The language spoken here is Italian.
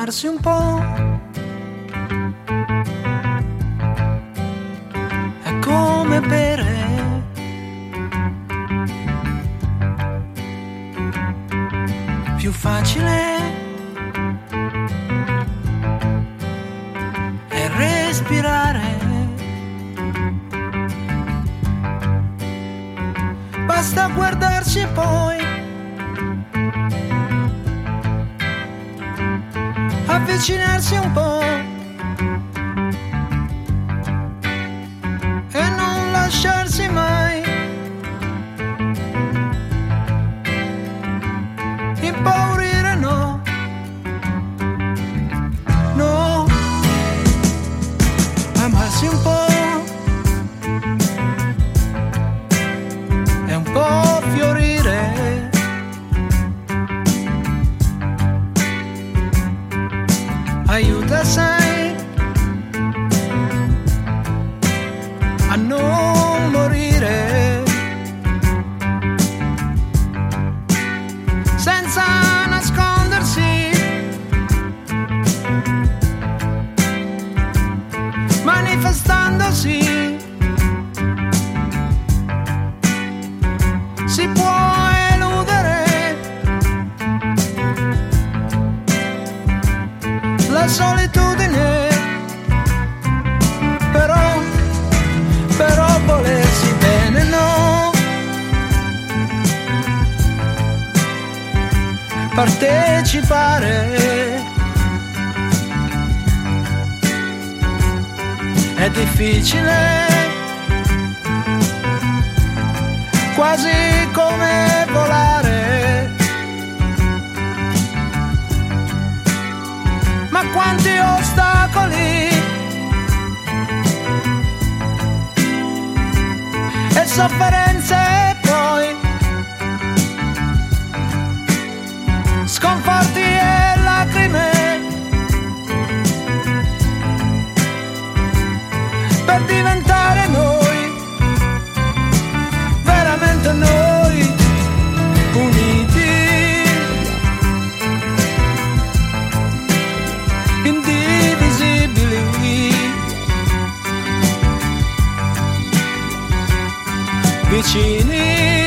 amarsi un po'. È come bere. Più facile è respirare. Basta guardarsi e poi avvicinarsi un po' e non lasciarsi mai impaurire, no, no, amarsi un po' e un po' fiorire. Aiuta, sai, a non morire senza nascondersi, manifestandosi. Si può eludere la solitudine, però volersi bene, no, partecipare è difficile, quasi come volare. Ma quanti ostacoli e sofferenze, e poi sconforti e lacrime per diventare noi, veramente noi, uniti, indivisibili, vicini.